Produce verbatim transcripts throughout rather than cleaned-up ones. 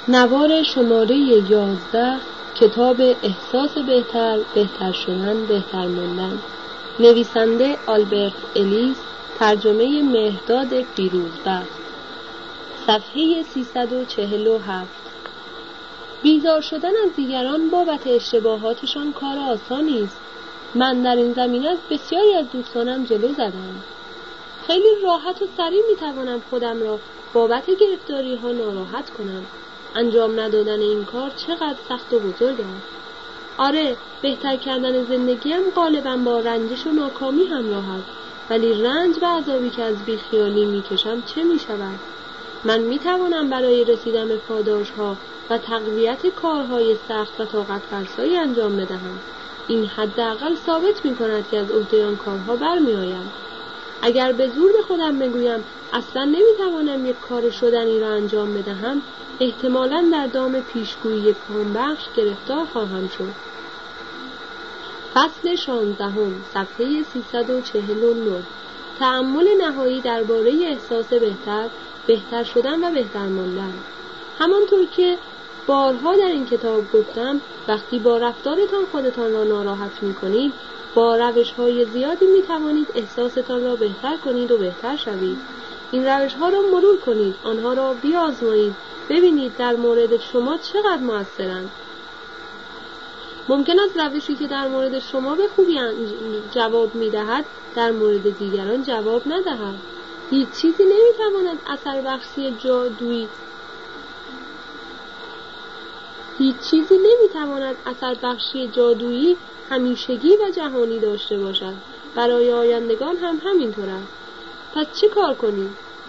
نوار شماره یازده، کتاب احساس بهتر، بهتر شدن، بهتر ماندن. نویسنده آلبرت الیس، ترجمه مهرداد فیروزبخش. صفحه سیصد و چهل و هفت. بیزار شدن از دیگران بابت اشتباهاتشان کار آسانی است. من در این زمینه بسیاری از دوستانم جلو زدم. خیلی راحت و سریع میتوانم خودم را بابت گرفتاری ها ناراحت کنم. انجام ندادن این کار چقدر سخت و بزرگ است. آره، بهتر کردن زندگیم غالبا با رنجش و ناکامی همراه است، ولی رنج و عذابی که از بیخیالی میکشم چه میشود؟ من میتوانم برای رسیدن به پاداشها و تقویت کارهای سخت و طاقت فرسایی انجام بدهم. این حداقل ثابت میکند که از عهده آن کارها برمیآیم. اگر به زور به خودم بگویم اصلا نمیتوانم یک کار شدنی را انجام بدهم، احتمالاً در دام پیشگویی کامبخش گرفتار خواهم شد. فصل شانزدهم، صفحه سیصد و چهل و نه. تأمل نهایی درباره احساس بهتر، بهتر شدن و بهتر ماندن. همانطور که بارها در این کتاب گفتم، وقتی با رفتارتان خودتان را ناراحت می‌کنید، با روش‌های زیادی می‌توانید احساستان را بهتر کنید و بهتر شوید. این روش‌ها را مرور کنید، آنها را بیازمایید، ببینید در مورد شما چقدر مؤثرند. ممکن است روشی که در مورد شما به خوبی جواب می‌دهد، در مورد دیگران جواب ندهد. هیچ چیزی نمی‌تواند اثر بخشی جادویی هیچ چیزی نمی‌تواند اثر بخشی جادویی همیشگی و جهانی داشته باشد. برای آیندگان هم همینطور است. پس چه کار کنیم؟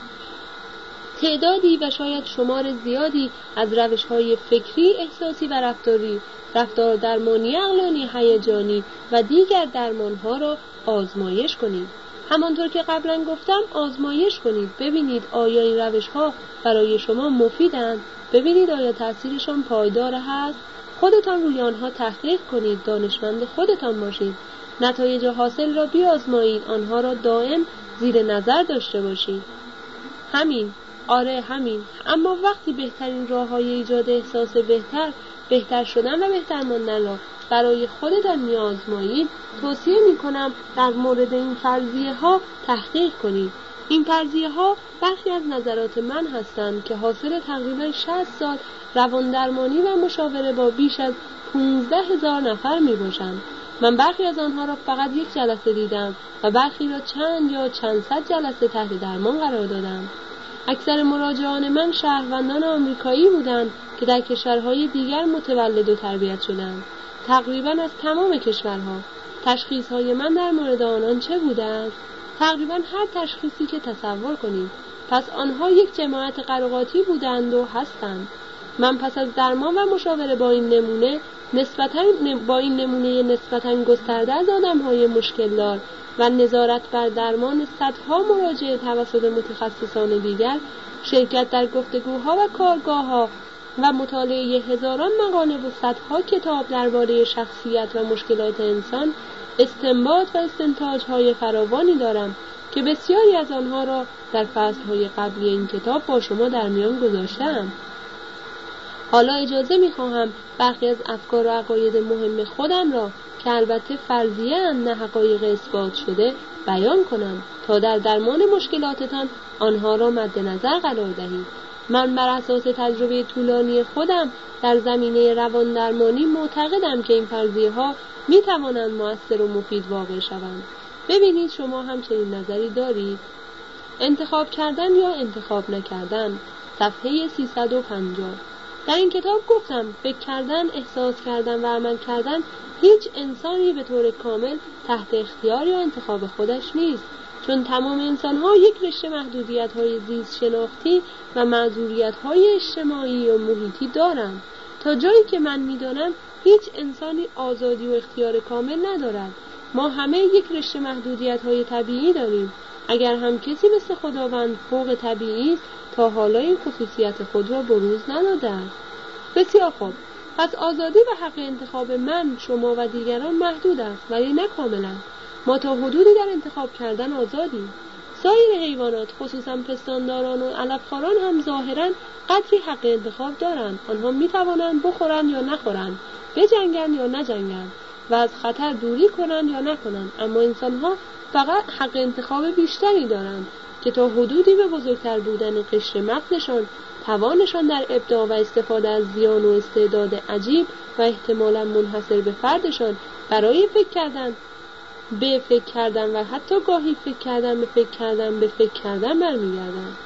تعدادی و شاید شمار زیادی از روش‌های فکری، احساسی و رفتاری، رفتار درمانی عقلانی، هیجانی و دیگر درمان‌ها را آزمایش کنید. همانطور که قبلا گفتم، آزمایش کنید. ببینید آیا این روش‌ها برای شما مفیدند؟ ببینید آیا تأثیرشان پایدار هست؟ خودتان روی آنها تحقیق کنید. دانشمند خودتان باشید. نتایج حاصل را بیازمایید. آنها را دائم زیر نظر داشته باشید. همین. آره همین. اما وقتی بهترین راه‌های ایجاد احساس بهتر، بهتر شدن و بهتر ماندن را برای خودتان می‌آزمایید، توصیه می‌کنم در مورد این فرضیه‌ها تحقیق کنید. این فرضیه‌ها برخی از نظرات من هستند که حاصل تقریباً شصت سال رواندرمانی و مشاوره با بیش از پانزده هزار نفر می‌باشند. من برخی از آنها را فقط یک جلسه دیدم و برخی را چند یا چند صد جلسه تحت درمان قرار دادم. اکثر مراجعان من شهروندان آمریکایی بودند که در کشورهای دیگر متولد و تربیت شدند. تقریباً از تمام کشورها. تشخیصهای من در مورد آنان چه بوده است؟ تقریباً هر تشخیصی که تصور کنید. پس آنها یک جماعت قراقاتی بودند و هستند. من پس از درمان و مشاوره با این نمونه نسبتاً با این نمونه نسبتاً گسترده از آدم‌های مشکل‌دار و نظارت بر درمان صدها مراجعه توسط متخصصان دیگر، شرکت در گفتگوها و کارگاه‌ها و مطالعه هزاران مقاله و صدها کتاب درباره شخصیت و مشکلات انسان، استنباط و استنتاج‌های فراوانی دارم که بسیاری از آنها را در فصل‌های قبلی این کتاب با شما در میان گذاشتم. حالا اجازه می‌خواهم برخی از افکار و عقاید مهم خودم را که البته فرضیه اند نه حقایق اثبات شده بیان کنم تا در درمان مشکلاتتان آنها را مد نظر قرار دهید. من بر اساس تجربه طولانی خودم در زمینه روان درمانی معتقدم که این فرضیه‌ها می توانند مؤثر و مفید واقع شوند. ببینید شما هم چنین نظری دارید؟ انتخاب کردن یا انتخاب نکردن، صفحه سیصد و پنجاه. در این کتاب گفتم فکر کردن، احساس کردن و عمل کردن هیچ انسانی به طور کامل تحت اختیار یا انتخاب خودش نیست، چون تمام انسان‌ها یک رشته محدودیت‌های زیست شناختی و معذوریت‌های اجتماعی و محیطی دارند. تا جایی که من می‌دانم هیچ انسانی آزادی و اختیار کامل ندارد. ما همه یک رشته محدودیت‌های طبیعی داریم. اگر هم کسی مثل خداوند فوق طبیعی است، تا حالا این خصوصیت خود را بروز نداده است. بسیار خوب. پس آزادی و حق انتخاب من، شما و دیگران محدود است، ولی نه کاملا. ما تا حدودی در انتخاب کردن آزادیم. سایر حیوانات خصوصا پستانداران و علفخواران هم ظاهراً قدری حق انتخاب دارند. آنها می توانند بخورند یا نخورند، بجنگند یا نجنگند و از خطر دوری کنند یا نکنند، اما انسانها فقط حق انتخاب بیشتری دارند که تا حدودی به بزرگتر بودن قشر مغزشان، توانشان در ابداع و استفاده از زیان و استعداد عجیب و احتمالاً منحصر به فردشان برای فکر کردن به فکر کردن و حتی گاهی فکر کردن به فکر کردن به فکر کردن برمیگردند.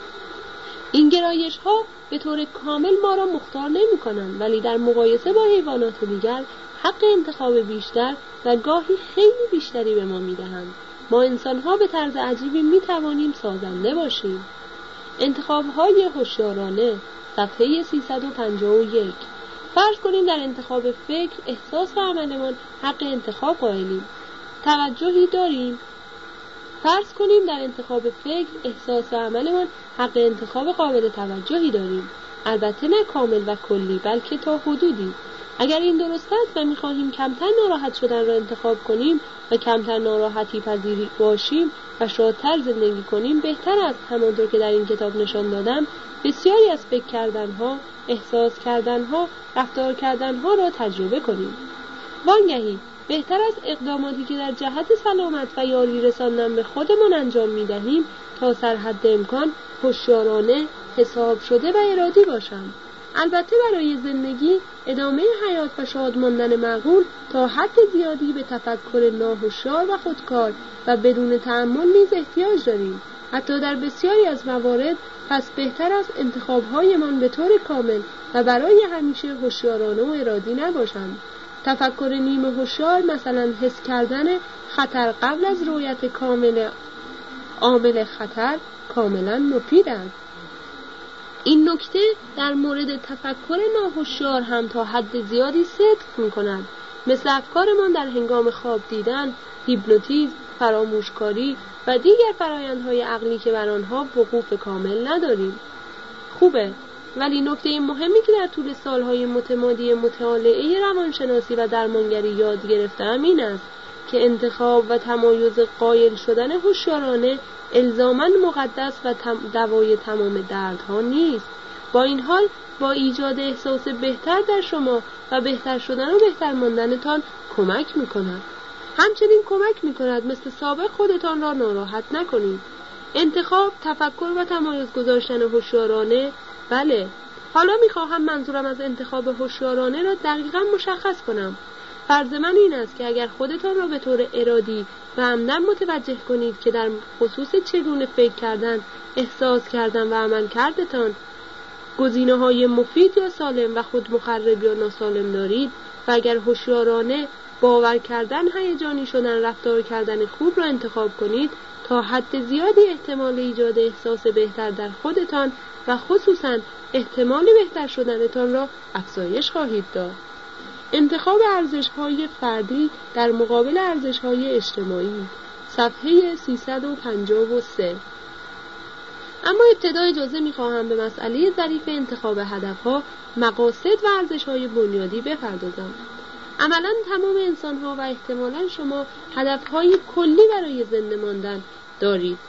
این گرایش ها به طور کامل ما را مختار نمی کنند، ولی در مقایسه با حیوانات دیگر حق انتخاب بیشتر و گاهی خیلی بیشتری به ما می دهند. ما انسان ها به طرز عجیبی می توانیم سازنده باشیم. انتخاب های هوشیارانه، صفحه سیصد و پنجاه و یک. فرض کنیم در انتخاب فکر، احساس و عملمان حق انتخاب قائلیم. توجهی داریم؟ فرض کنیم در انتخاب فکر، احساس و عملمان حق انتخاب قابل توجهی داریم. البته نه کامل و کلی، بلکه تا حدودی. اگر این درست است و می‌خواهیم کمتر ناراحت شدن را انتخاب کنیم و کمتر ناراحتی پذیر باشیم و شادتر زندگی کنیم، بهتر است همانطور که در این کتاب نشان دادم بسیاری از فکر کردنها، احساس کردنها، رفتار کردنها را تجربه کنیم. وانگهی بهتر است اقداماتی که در جهت سلامت و یاری رساندن به خودمان انجام می‌دهیم تا سرحد امکان هوشیارانه، حساب شده و ارادی باشند. البته برای زندگی، ادامه حیات و شاد ماندن معقول تا حد زیادی به تفکر ناهوشیار و خودکار و بدون تأمل نیز احتیاج داریم. حتی در بسیاری از موارد پس بهتر است انتخاب‌هایمان به طور کامل و برای همیشه هوشیارانه و ارادی نباشند. تفکر نیمه هوشیار، مثلا حس کردن خطر قبل از رؤیت کامل عامل خطر، کاملا مفید است. این نکته در مورد تفکر ناهوشیار هم تا حد زیادی صدق می‌کند، مثل افکارمان در هنگام خواب دیدن، هیپنوتیزم، فراموشکاری و دیگر فرایندهای عقلی که بر آنها وقوف کامل نداریم. خوبه، ولی نکته مهمی که در طول سالهای متمادی مطالعه روانشناسی و درمانگری یاد گرفتم این است که انتخاب و تمایز قائل شدن هوشیارانه الزاماً مقدس و تم دوای تمام دردها نیست. با این حال با ایجاد احساس بهتر در شما و بهتر شدن و بهتر ماندنتان کمک می‌کند. همچنین کمک می‌کند مثل سابق خودتان را ناراحت نکنید. انتخاب، تفکر و تمایز گذاشتن هوشیارانه، بله. حالا می‌خواهم منظورم از انتخاب هوشیارانه را دقیقاً مشخص کنم. فرض من این است که اگر خودتان را به طور ارادی و عمدن متوجه کنید که در خصوص چگونه فکر کردن، احساس کردن و عمل کردتان گزینه‌های مفید یا سالم و خود مخرب یا ناسالم دارید و اگر هوشیارانه باور کردن، هیجانی شدن، رفتار کردن خوب را انتخاب کنید، تا حد زیادی احتمال ایجاد احساس بهتر در خودتان و خصوصاً احتمال بهتر شدنتان را افزایش خواهید داد. انتخاب ارزش‌های فردی در مقابل ارزش‌های اجتماعی، صفحه سیصد و پنجاه و سه. اما ابتدا اجازه می‌خواهم به مسئله ظریف انتخاب هدف‌ها، مقاصد و ارزش‌های بنیادی بپردازم. عملاً تمام انسان‌ها و احتمالاً شما هدف‌های کلی برای زنده ماندن دارید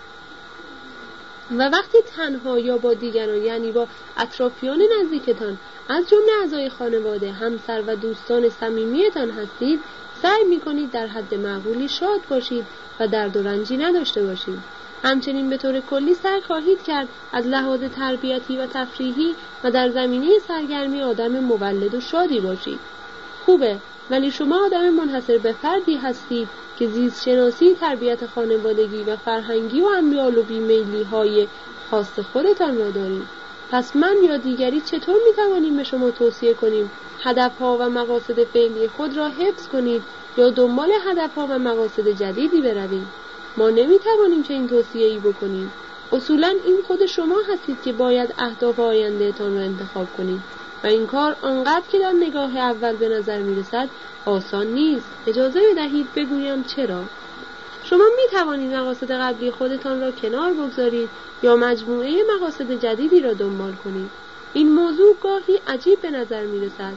و وقتی تنها یا با دیگران، یعنی با اطرافیان نزدیکتان از جمله اعضای خانواده، همسر و دوستان صمیمیتان هستید، سعی می‌کنید در حد معقولی شاد باشید و درد و رنجی نداشته باشید. همچنین به طور کلی سعی خواهید کرد از لحاظ تربیتی و تفریحی و در زمینه سرگرمی آدم مولد و شادی باشید. خوبه، ولی شما آدم منحصر به فردی هستید که زیست شناسی، تربیت خانوادگی و فرهنگی و امیال و بیمیلی های خاص خودتان را دارید. پس من یا دیگری چطور میتوانیم به شما توصیه کنیم هدفها و مقاصد فعلی خود را حفظ کنید یا دنبال هدفها و مقاصد جدیدی بروید؟ ما نمیتوانیم چه این توصیه‌ای بکنیم. اصولاً این خود شما هستید که باید اهداف آیندهتان را انتخاب کنید و این کار آنقدر که در نگاه اول به نظر میرسد آسان نیست. اجازه بدهید بگویم چرا. شما می توانید مقاصد قبلی خودتان را کنار بگذارید یا مجموعه مقاصد جدیدی را دنبال کنید. این موضوع گاهی عجیب به نظر می رسد،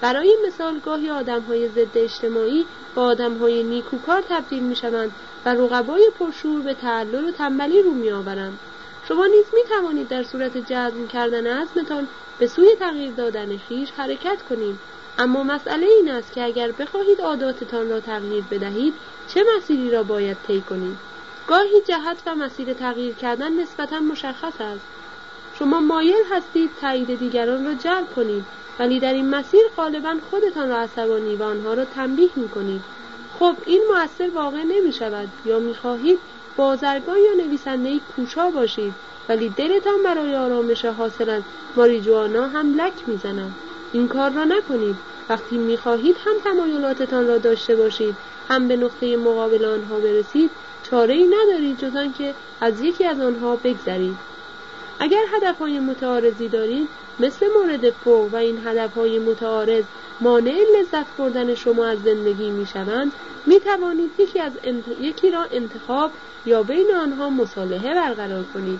برای مثال گاهی آدم‌های ضد اجتماعی با آدم‌های نیکوکار تبدیل می‌شوند و رقبای پرشور به تعلل و تنبلی رو می‌آورند. شما نیز می‌توانید در صورت جزم کردن عزمتان به سوی تغییر دادن خویش حرکت کنید. اما مسئله این است که اگر بخواهید عاداتتان را تغییر بدهید، چه مسیری را باید طی کنید؟ گاهی جهت و مسیر تغییر کردن نسبتاً مشخص است. شما مایل هستید تایید دیگران را جلب کنید، ولی در این مسیر غالباً خودتان را عصبانی و آنها را تنبیه می‌کنید. خب این مؤثر واقع نمی‌شود. یا می‌خواهید بازرگان یا نویسنده‌ای کوشا باشید، ولی دلتان برای آرامش حاصل از ماریجوانا هم لک می‌زند. این کار را نکنید. وقتی می‌خواهید هم تمایلاتتان را داشته باشید، هم به نقطه مقابل آنها برسید، چاره‌ای ندارید جز آنکه از یکی از آنها بگذرید. اگر هدف‌های متعارضی دارید، مثل مورد فوق و این هدف‌های متعارض مانع لذت بردن شما از زندگی می‌شوند، می‌توانید یکی از انت... یکی را انتخاب یا بین آنها مصالحه برقرار کنید.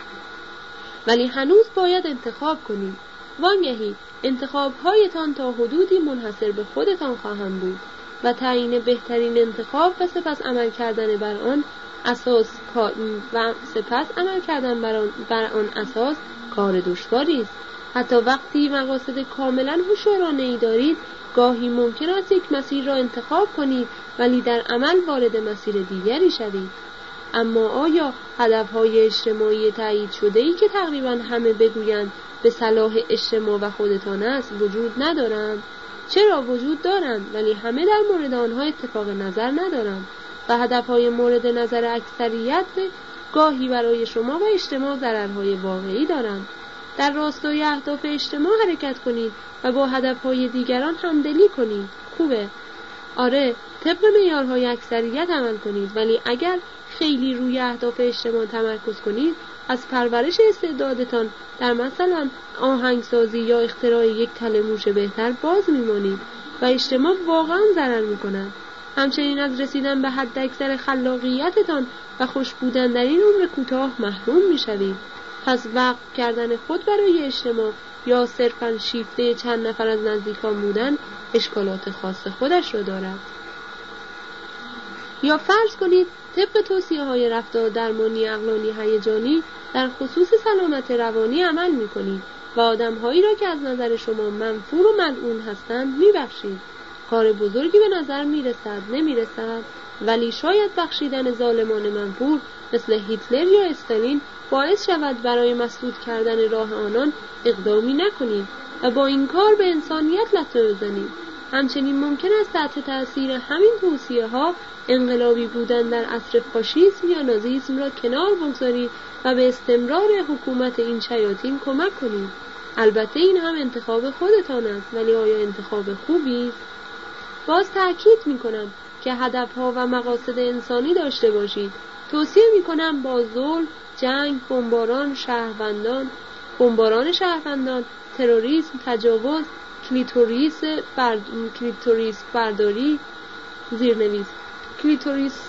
ولی هنوز باید انتخاب کنید. وانگهی انتخاب‌هایتان تا حدودی منحصر به خودتان خواهند بود و تعیین بهترین انتخاب و سپس عمل کردن بر آن اساس و سپس عمل کردن بر آن, بر آن اساس کار دشواری است. حتی وقتی مقاصد کاملا هوشیارانه‌ای دارید، گاهی ممکن است یک مسیر را انتخاب کنید ولی در عمل وارد مسیر دیگری شوید. اما آیا هدف‌های اجتماعی تایید شده‌ای که تقریباً همه بگویند به صلاح اجتماع و خودتان است وجود ندارند؟ چرا وجود دارند، ولی همه در مورد آنها اتفاق نظر ندارند و هدف‌های مورد نظر اکثریت گاهی برای شما و اجتماع ضررهای واقعی دارند. در راستای اهداف اجتماع حرکت کنید و با هدف‌های دیگران همدلی کنید. خوبه. آره، طبق معیارهای اکثریت عمل کنید، ولی اگر خیلی روی اهداف اجتماع تمرکز کنید، از پرورش استعدادتان در مثلا آهنگسازی یا اختراع یک تله موش بهتر باز میمانید و اجتماع واقعا ضرر میکند. همچنین از رسیدن به حد اکثر خلاقیتتان و خوش بودن در این عمر کوتاه محروم میشوید. پس وقف کردن خود برای اجتماع یا صرفاً شیفته چند نفر از نزدیکان بودن اشکالات خاص خودش را دارد. یا فرض کنید طبق توصیه‌های رفتار درمانی عقلانی هیجانی در خصوص سلامت روانی عمل می‌کنید و آدم‌هایی را که از نظر شما منفور و ملعون هستند می‌بخشید. کار بزرگی به نظر می‌رسد، نمی‌رسد؟ ولی شاید بخشیدن ظالمان منفور مثل هیتلر یا استالین باعث شود برای مسدود کردن راه آنان اقدامی نکنید و با این کار به انسانیت لطمه بزنید. همچنین ممکن است تحت تأثیر همین توصیه‌ها انقلابی بودن در عصر فاشیسم یا نازیسم را کنار بگذارید و به استمرار حکومت این شیاطین کمک کنید. البته این هم انتخاب خودتان است، ولی آیا انتخاب خوبی است؟ باز تأکید می‌کنم که هدف‌ها و مقاصد انسانی داشته باشید. توصیه می‌کنم با ظلم، جنگ، بمباران شهروندان، بمباران شهروندان، تروریسم، تجاوز، کلیتوریس برد... کلیتوریس برداری، زیرنویس کلیتوریس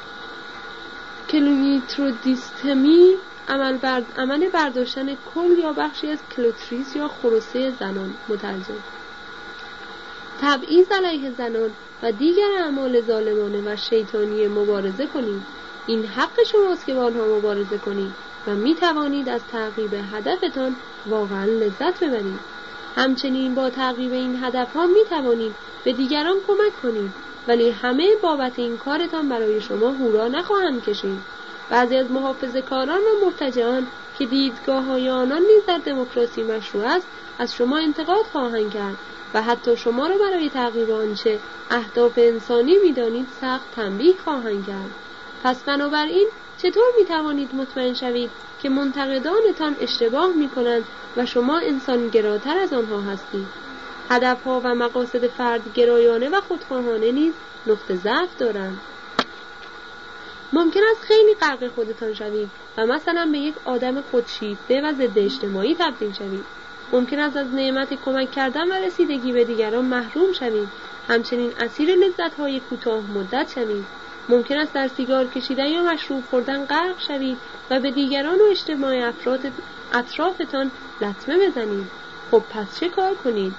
کلیترودیستمی، عمل برد... عمل برداشتن کل یا بخشی از کلیتوریس یا خرسه زنان، مترجم. تبعیض علیه زنان و دیگر اعمال ظالمانه و شیطانی مبارزه کنید. این حق شماست که با آنها مبارزه کنید و می توانید از تعقیب هدفتان واقعا لذت ببرید. همچنین با تعقیب این هدفها می توانید به دیگران کمک کنید، ولی همه بابت این کارتان برای شما هورا نخواهند کشید. بعضی از محافظه‌کاران و مرتجعان که دیدگاه‌های آنان نیز در دموکراسی مشروع است از شما انتقاد خواهند کرد و حتی شما را برای تعقیب آنچه اهداف انسانی می‌دانید سخت تنبیه خواهند کرد. پس بنابراین چطور می‌توانید مطمئن شوید که منتقدانتان اشتباه می‌کنند و شما انسان‌گراتر از آنها هستید؟ هدف‌ها و مقاصد فردگرایانه و خودخواهانه نیز نقطه ضعف دارند. ممکن است خیلی غرق خودتان شوید و مثلا به یک آدم خودشیفته و ضد اجتماعی تبدیل شوید. ممکن است از نعمت کمک کردن و رسیدگی به دیگران محروم شوید. همچنین اسیر لذت‌های کوتاه مدت شوید. ممکن است در سیگار کشیدن یا مشروب خوردن غرق شوید و به دیگران و اجتماع افراد اطرافتان لطمه بزنید. خب پس چه کار کنید؟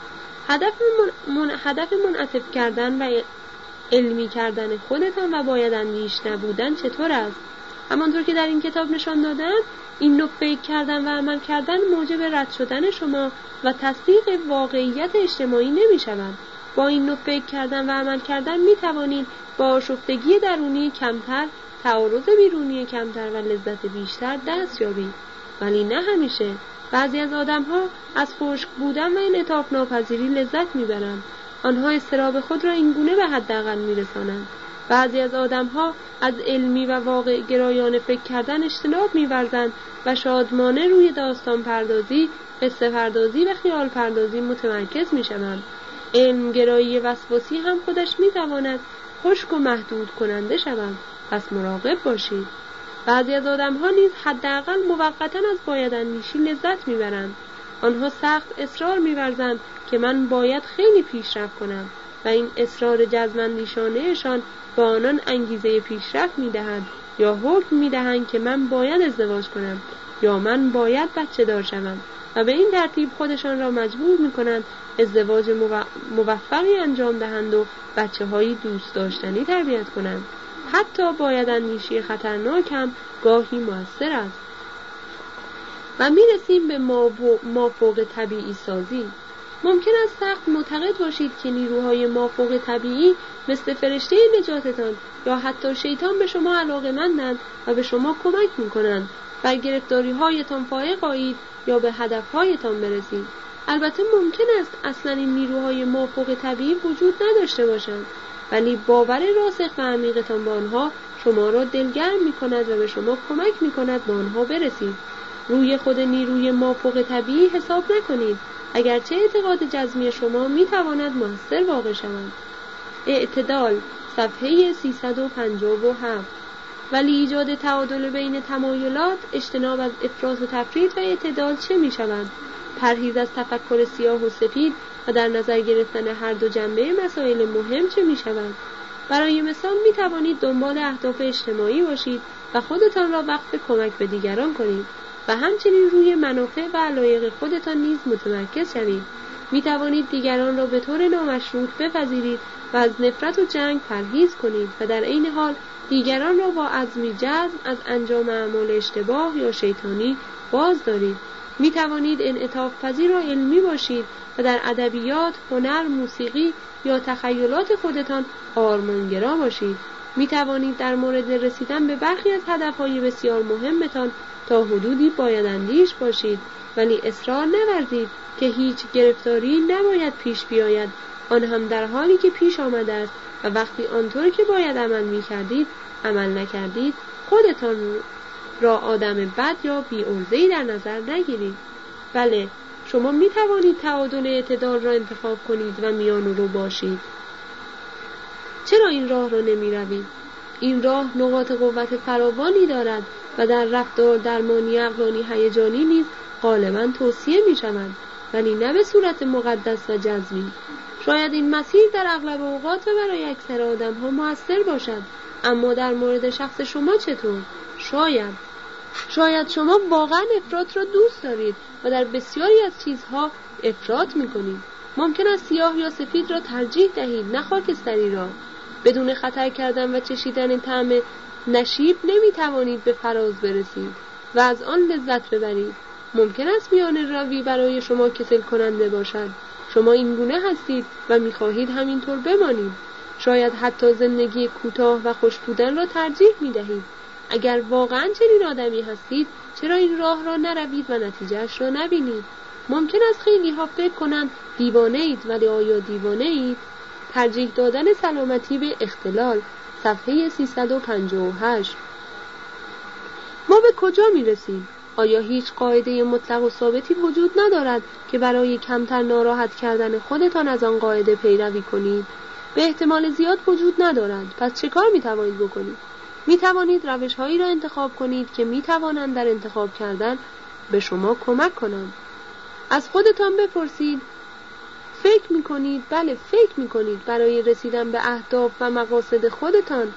هدف من... من... هدف منعطف کردن و علمی کردن خودتان و باید اندیش نبودن چطور است؟ همانطور که در این کتاب نشان دادم، این نوع فکر کردن و عمل کردن موجب رد شدن شما و تصدیق واقعیت اجتماعی نمی شود. با این نوع فکر کردن و عمل کردن می توانید با آشفتگی درونی کمتر، تعارض بیرونی کمتر و لذت بیشتر دست یابید. ولی نه همیشه. بعضی از آدم‌ها از خشک بودن و انعطاف ناپذیری لذت می‌برند. آنها اضطراب خود را اینگونه به حداقل می‌رسانند. بعضی از آدم‌ها از علمی و واقع گرایانه فکر کردن اجتناب می‌ورزند و شادمانه روی داستان پردازی، قصه پردازی و خیال پردازی متمرکز می‌شوند. علم گرایی وسواسی هم خودش می‌تواند خشک و محدود کننده شود. پس مراقب باشید. بعضی از آدم‌ها نیز حداقل موقتاً از بایداندیشی لذت می‌برند. آنها سخت اصرار می‌ورزند که من باید خیلی پیشرفت کنم و این اصرار جزم‌اندیشانه‌شان به آنان انگیزه پیشرفت می‌دهد یا حکم می‌دهند که من باید ازدواج کنم یا من باید بچه دار شوم و به این ترتیب خودشان را مجبور می‌کنند ازدواج موفقی انجام دهند و بچه‌هایی دوست داشتنی تربیت کنند. حتی بایداندیشی خطرناک هم گاهی مؤثر است. و میرسیم به مافوق طبیعی سازی. ممکن است سخت معتقد باشید که نیروهای مافوق طبیعی مثل فرشته نجاتتان یا حتی شیطان به شما علاقه‌مندند و به شما کمک می‌کنند بر گرفتاری‌هایتان فائق آیید یا به هدف‌هایتان برسید. البته ممکن است اصلاً این نیروهای مافوق طبیعی وجود نداشته باشند، ولی باور راسخ و عمیقتان به آنها شما را دلگرم می‌کند و به شما کمک می‌کند به آنها برسید. روی خود نیروی مافوق طبیعی حساب نکنید، اگرچه اعتقاد جزمی شما می‌تواند مؤثر واقع شود. اعتدال، صفحه سیصد و پنجاه و هفت. ولی ایجاد تعادل بین تمایلات، اجتناب از افراط و تفریط و اعتدال چه می‌شود؟ پرهیز از تفکر سیاه و سفید و در نظر گرفتن هر دو جنبه مسائل مهم چه می‌شود؟ برای مثال می‌توانید دنبال اهداف اجتماعی باشید و خودتان را وقف کمک به دیگران کنید و همچنین روی منافع و علایق خودتان نیز متمرکز شوید. می‌توانید دیگران را به طور نامشروط بپذیرید و از نفرت و جنگ پرهیز کنید و در عین حال دیگران را با عزمی جزم از انجام اعمال اشتباه یا شیطانی باز دارید. می‌توانید انعطاف پذیر و علمی باشید و در ادبیات، هنر، موسیقی یا تخیلات خودتان آرمانگرا باشید. می‌توانید در مورد رسیدن به برخی از هدف‌های بسیار مهمتان تا حدودی بایداندیش باشید، ولی اصرار نورزید که هیچ گرفتاری نباید پیش بیاید، آن هم در حالی که پیش آمده است و وقتی آنطور که باید عمل می‌کردید عمل نکردید، خودتان را آدم بد یا بی‌عرضه‌ای در نظر نگیرید. بله، شما می توانید تعادل اعتدال را انتخاب کنید و میان رو باشید. چرا این راه را نمی روید؟ این راه نقاط قوت فراوانی دارد و در رفتار درمانی عقلانی هیجانی نیز غالباً توصیه می شود، ولی نه به صورت مقدس و جزمی. شاید این مسیر در اغلب اوقات و برای اکثر آدم ها مؤثر باشد، اما در مورد شخص شما چطور؟ شاید شاید شما واقعا افراط را دوست دارید و در بسیاری از چیزها افراط میکنید. ممکن است سیاه یا سفید را ترجیح دهید، نه خاکستری را. بدون خطر کردن و چشیدن طعم نشیب نمیتوانید به فراز برسید و از آن لذت ببرید. ممکن است میان روی برای شما کسل کننده باشد. شما این گونه هستید و میخواهید همینطور بمانید. شاید حتی زندگی کوتاه و خوش بودن را ترجیح میدهید. اگر واقعاً چنین آدمی هستید، چرا این راه را نروید و نتیجهش را نبینید؟ ممکن است خیلی ها فکر کنند دیوانه اید، ولی آیا دیوانه اید؟ ترجیح دادن سلامتی به اختلال، صفحه سیصد و پنجاه و هشت. ما به کجا می رسیم؟ آیا هیچ قاعده مطلق و ثابتی وجود ندارد که برای کمتر ناراحت کردن خودتان از آن قاعده پیروی کنید؟ به احتمال زیاد وجود ندارد. پس چه کار می توانید بکنید؟ می توانید روش هایی را انتخاب کنید که می توانند در انتخاب کردن به شما کمک کنند. از خودتان بپرسید فکر می کنید؟ بله، فکر می کنید برای رسیدن به اهداف و مقاصد خودتان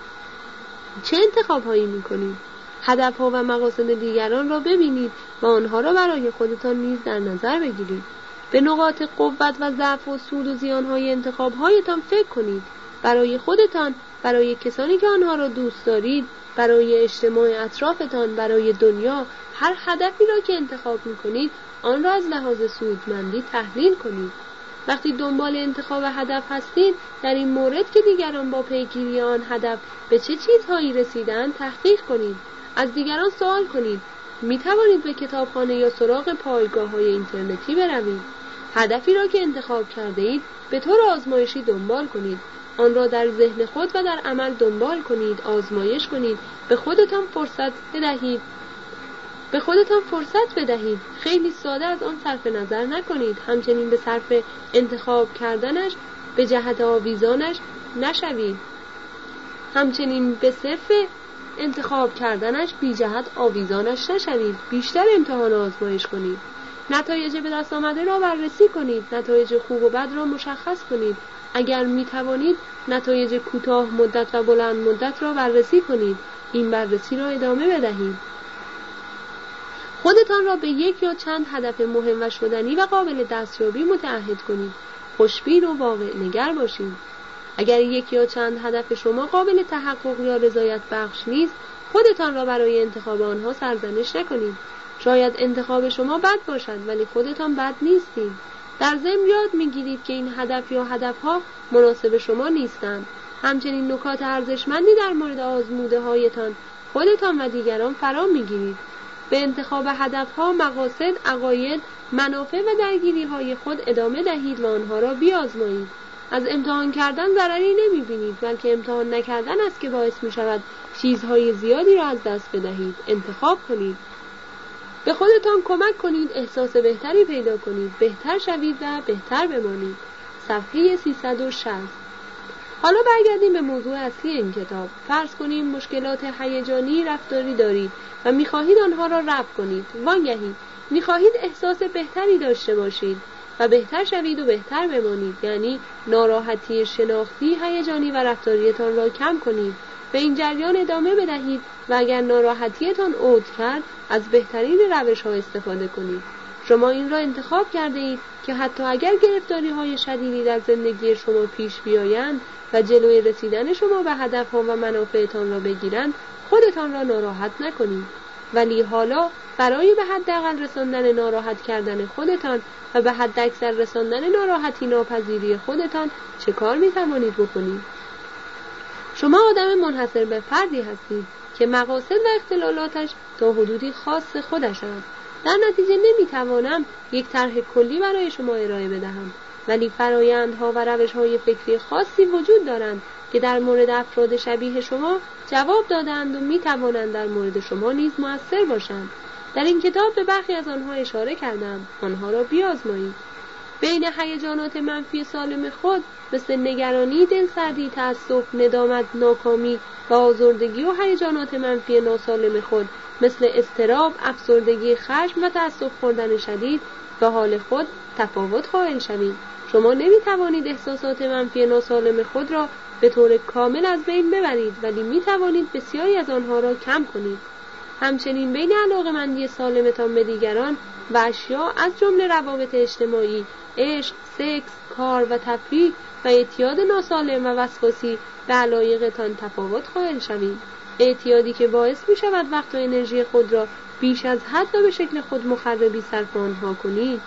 چه انتخاب هایی می کنید؟ هدف ها و مقاصد دیگران را ببینید و آنها را برای خودتان نیز در نظر بگیرید. به نقاط قوت و ضعف و سود و زیانهای انتخاب‌هایتان فکر کنید. برای خودتان، برای کسانی که آنها را دوست دارید، برای اجتماع اطرافتان، برای دنیا، هر هدفی را که انتخاب می‌کنید، آن را از لحاظ سودمندی تحلیل کنید. وقتی دنبال انتخاب هدف هستید، در این مورد که دیگران با پیگیری آن هدف به چه چیزهایی رسیدند تحقیق کنید. از دیگران سوال کنید. می توانید به کتابخانه یا سراغ پایگاه‌های اینترنتی بروید. هدفی را که انتخاب کرده اید به طور آزمایشی دنبال کنید. آن را در ذهن خود و در عمل دنبال کنید، آزمایش کنید، به خودتان فرصت بدهید. به خودتان فرصت بدهید. خیلی ساده از آن صرف نظر نکنید. همچنین به صرف انتخاب کردنش به جهت آویزانش نشوید. همچنین به صرف انتخاب کردنش بی جهت آویزانش نشوید. بیشتر امتحان آزمایش کنید. نتایج به دست آمده را بررسی کنید. نتایج خوب و بد را مشخص کنید. اگر می توانید نتایج کوتاه مدت و بلند مدت را بررسی کنید. این بررسی را ادامه بدهید. خودتان را به یک یا چند هدف مهم و شدنی و قابل دستیابی متعهد کنید. خوشبین و واقع نگر باشید. اگر یک یا چند هدف شما قابل تحقق یا رضایت بخش نیست، خودتان را برای انتخاب آنها سرزنش نکنید. شاید انتخاب شما بد باشد، ولی خودتان بد نیستید. در ضمن یاد می‌گیرید که این هدف یا هدفها مناسب شما نیستند. همچنین نکات ارزشمندی در مورد آزموده‌هایتان، خودتان و دیگران فرا می‌گیرید. به انتخاب هدفها، مقاصد، عقاید، منافع و درگیری‌های خود ادامه دهید و آنها را بیازمایید. از امتحان کردن ضرری نمی‌بینید، بلکه امتحان نکردن است که باعث می‌شود چیزهای زیادی را از دست بدهید. انتخاب کنید. به خودتان کمک کنید احساس بهتری پیدا کنید، بهتر شوید و بهتر بمانید. صفحه سیصد و شصت. حالا برگردیم به موضوع اصلی این کتاب. فرض کنیم مشکلات هیجانی رفتاری دارید و می‌خواهید آنها را رفع کنید. وانگهی می‌خواهید احساس بهتری داشته باشید و بهتر شوید و بهتر بمانید، یعنی ناراحتی شناختی، هیجانی و رفتاریتان را کم کنید. به این جریان ادامه بدهید و اگر ناراحتیتان عود کرد، از بهترین روش‌ها استفاده کنید. شما این را انتخاب کرده اید که حتی اگر گرفتاری‌های شدیدی در زندگی شما پیش بیایند و جلوی رسیدن شما به هدف‌ها و منافعتان را بگیرند، خودتان را ناراحت نکنید. ولی حالا برای به حداقل رساندن ناراحت کردن خودتان و به حداکثر رساندن ناراحتی ناپذیری خودتان چه کار می‌توانید بکنید؟ شما آدم منحصر به فردی هستید که مقاصد و اختلالاتش تا حدودی خاص خودش است. در نتیجه نمیتوانم یک طرح کلی برای شما ارائه بدهم، ولی فرایندها و روش‌های فکری خاصی وجود دارند که در مورد افراد شبیه شما جواب دادند و میتوانند در مورد شما نیز مؤثر باشند. در این کتاب به برخی از آنها اشاره کردم. آنها را بیازمایید. بین هیجانات منفی سالم خود مثل نگرانی، دلسردی، تعصب، ندامت، ناکامی و آزردگی و هیجانات منفی ناسالم خود مثل اضطراب، افسردگی، خشم و تعصب خوردن شدید به حال خود تفاوت قائل شوید. شما نمیتوانید احساسات منفی ناسالم خود را به طور کامل از بین ببرید، ولی میتوانید بسیاری از آنها را کم کنید. همچنین بین علاقه‌مندی سالمتان به دیگران و اشیاء از جمله روابط اجتماعی، عشق، سکس، کار و تفریح و اعتیاد ناسالم و وسواسی به علایقتان تفاوت قائل شوید. اعتیادی که باعث می شود وقت و انرژی خود را بیش از حد و به شکل خود مخربی صرف آنها کنید.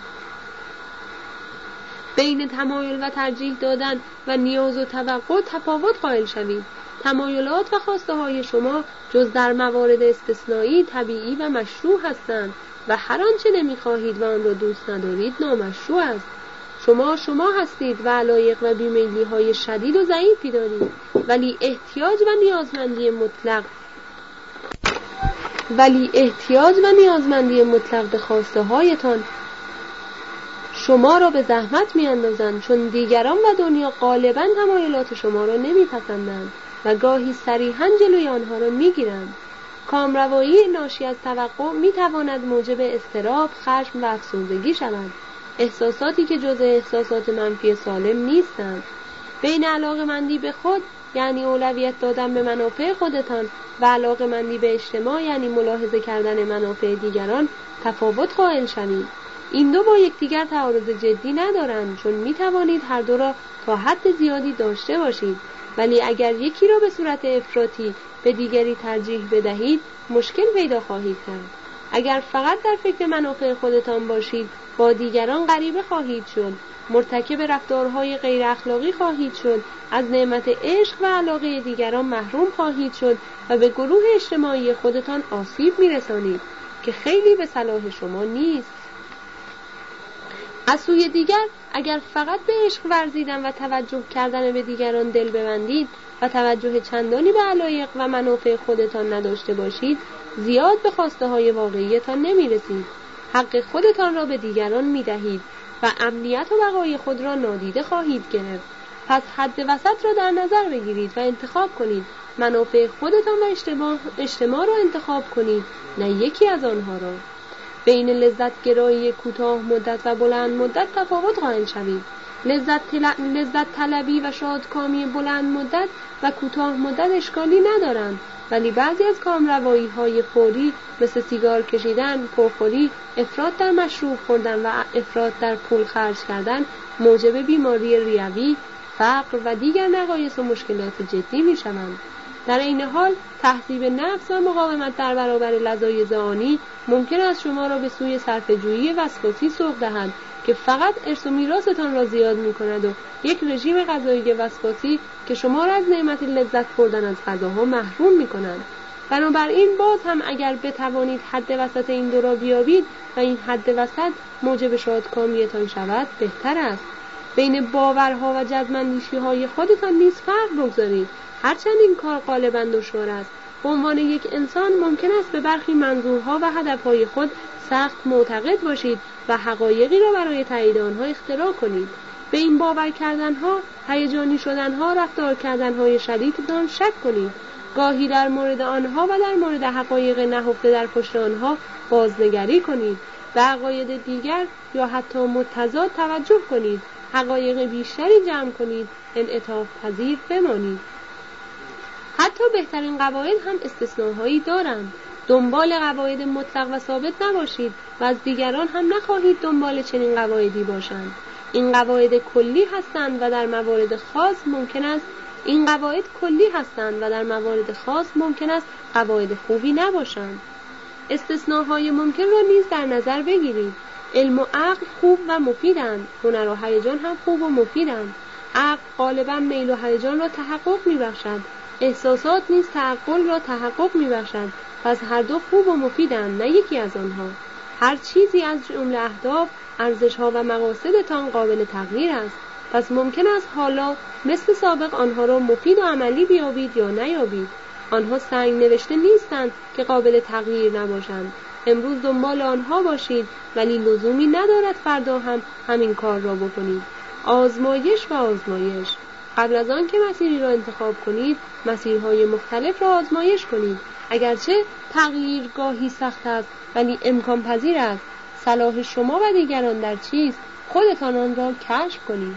بین تمایل و ترجیح دادن و نیاز و توقع تفاوت قائل شوید. تمایلات و خواسته های شما جز در موارد استثنایی، طبیعی و مشروع هستند و هر آنچه نمی‌خواهید و آن را دوست ندارید نامشروع است. شما شما هستید و علایق و بیمیلی های شدید و ضعیفی دارید، ولی احتیاج و نیازمندی مطلق ولی احتیاج و نیازمندی مطلق به خواسته هایتان شما را به زحمت می اندازند، چون دیگران و دنیا غالباً تمایلات شما را نمی‌پسندند و گاهی صریحاً جلوی آنها را می‌گیرند. کامروایی ناشی از توقع می‌تواند موجب اضطراب، خشم و افسردگی شود، احساساتی که جزء احساسات منفی سالم نیستند. بین علاقه‌مندی به خود یعنی اولویت دادن به منافع خودتان و علاقه‌مندی به اجتماع یعنی ملاحظه کردن منافع دیگران تفاوت قائل شوید. این دو با یکدیگر تعارض جدی ندارند، چون می توانید هر دو را تا حد زیادی داشته باشید، ولی اگر یکی را به صورت افراطی به دیگری ترجیح بدهید مشکل پیدا خواهید کرد. اگر فقط در فکر منافع خودتان باشید با دیگران غریبه خواهید شد، مرتکب رفتارهای غیر اخلاقی خواهید شد، از نعمت عشق و علاقه دیگران محروم خواهید شد و به گروه اجتماعی خودتان آسیب می‌رسانید که خیلی به صلاح شما نیست. از سوی دیگر اگر فقط به عشق ورزیدن و توجه کردن به دیگران دل ببندید و توجه چندانی به علایق و منافع خودتان نداشته باشید، زیاد به خواسته های واقعیتان نمی رسید. حق خودتان را به دیگران می دهید و امنیت و بقای خود را نادیده خواهید گرفت. پس حد وسط را در نظر بگیرید و انتخاب کنید. منافع خودتان و اجتماع, اجتماع را انتخاب کنید، نه یکی از آنها را. بین لذت گرایی کوتاه مدت و بلند مدت تفاوت قائل شوید. لذت, تل... لذت طلبی و شادکامی بلند مدت و کوتاه مدت اشکالی ندارند، ولی بعضی از کامروایی های فوری مثل سیگار کشیدن، پرخوری، افراط در مشروب خوردن و افراط در پول خرج کردن موجب بیماری ریوی، فقر و دیگر نقایص و مشکلات جدی می شوند. در این حال تهذیب نفس و مقاومت در برابر لذایذ آنی ممکن است شما را به سوی صرفه‌جویی وسواسی سوق دهد که فقط ارث و میراثتان را زیاد می کند و یک رژیم غذایی وسواسی که شما را از نعمت لذت بردن از غذاها محروم می کند. بنابراین باز هم اگر بتوانید حد وسط این دو را بیابید و این حد وسط موجب شادکامیتان شود بهتر است. بین باورها و جزم‌اندیشی‌های خودتان نیز فرق بگذارید. هرچند این کار غالباً دشوار است، به عنوان یک انسان ممکن است به برخی منظورها و هدفهای خود سخت معتقد باشید و حقایقی را برای تایید آنها اختراع کنید. به این باور کردنها، هیجانی شدنها، رفتار کردنهای شدیدتان شک کنید. گاهی در مورد آنها و در مورد حقایق نهفته در پشت آنها بازنگری کنید. به عقاید دیگر یا حتی متضاد توجه کنید. حقایق بیشتری جمع کنید. انعطاف پذیر بمانید. حتی بهترین قواعد هم استثناهایی دارند. دنبال قواعد مطلق و ثابت نباشید و از دیگران هم نخواهید دنبال چنین قواعدی باشند. این قواعد کلی هستند و در موارد خاص ممکن است این قواعد کلی هستند و در موارد خاص ممکن است قواعد خوبی نباشند. استثناهای ممکن را نیز در نظر بگیرید. علم و عقل خوب و مفیدند. هنر و هیجان هم خوب و مفیدند. عقل غالبا میل و هیجان را تحقق می‌بخشد. احساسات نیز تعقل را تحقق می‌بخشد. پس هر دو خوب و مفیدند، نه یکی از آنها. هر چیزی از جمله اهداف، ارزش‌ها و مقاصدتان قابل تغییر است. پس ممکن است حالا مثل سابق آنها را مفید و عملی بیابید یا نیابید. آنها سنگ نوشته نیستند که قابل تغییر نباشند. امروز دنبال آنها باشید، ولی لزومی ندارد فردا هم همین کار را بکنید. آزمایش و آزمایش. قبل از آن که مسیری را انتخاب کنید، مسیرهای مختلف را آزمایش کنید. اگرچه تغییر گاهی سخت است، ولی امکان پذیر است. صلاح شما و دیگران در چیست؟ خودتان آن را کشف کنید.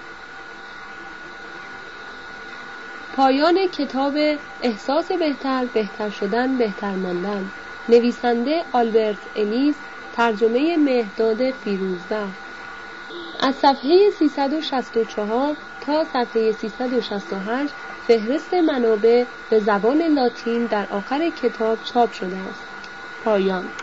پایان کتاب احساس بهتر، بهتر شدن، بهتر ماندن. نویسنده آلبرت الیس، ترجمه مهرداد فیروزبخش. از صفحه سیصد و شصت و چهار تا صفحه سیصد و شصت و هشت فهرست منابع به زبان لاتین در آخر کتاب چاپ شده است. پایان.